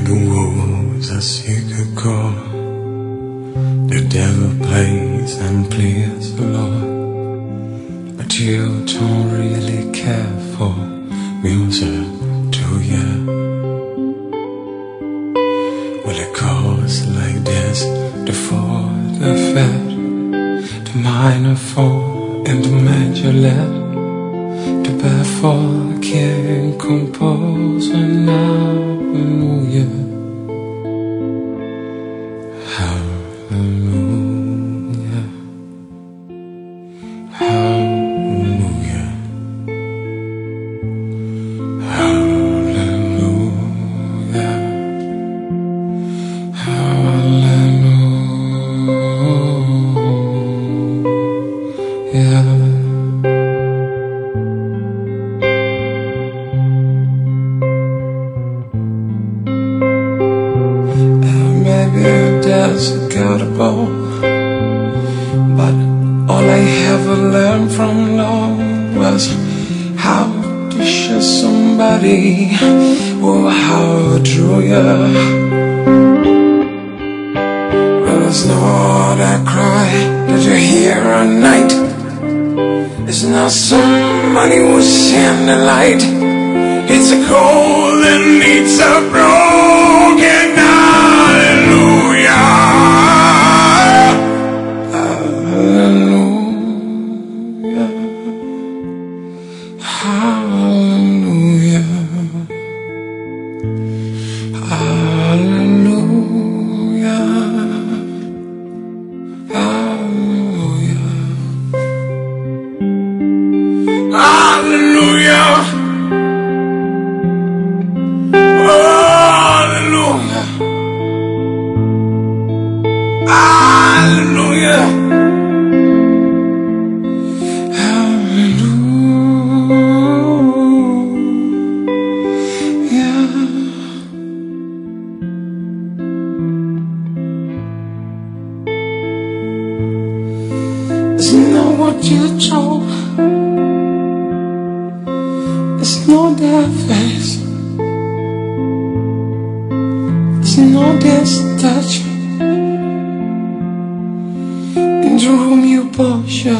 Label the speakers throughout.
Speaker 1: the wolves a secret call. The devil plays and pleads the Lord, but you don't really care for music, do you? Well, it goes like this: the fourth, the fifth, the minor fall, and the major led. The baffled king compose an hallelujah, hallelujah, hallelujah, hallelujah, hallelujah. Maybe that's accountable, but all I ever learned from love was how to show somebody how true you are. Well, it's not that cry that you hear at night. It's not somebody who's in the light. It's a cold that needs a broken hallelujah, hallelujah, hallelujah, hallelujah, hallelujah, hallelujah. Hallelujah, hallelujah. It's not what you're told, it's not their face, it's not their touch. Into whom you posture,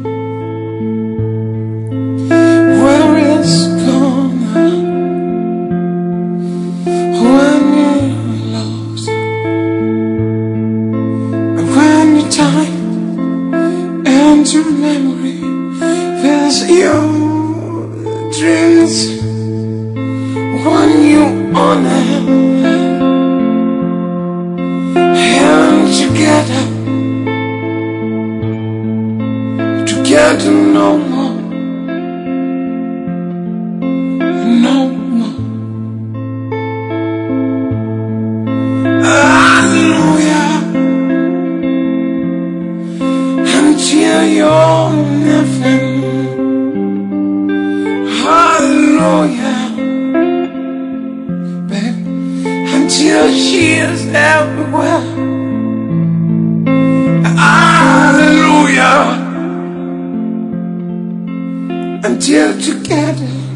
Speaker 1: where it's gone when you're lost, when your time into memory fills your dreams, when you honor and together get to know more, no more. Hallelujah, until you're nothing. Hallelujah, babe, until she is everywhere. Hallelujah, until together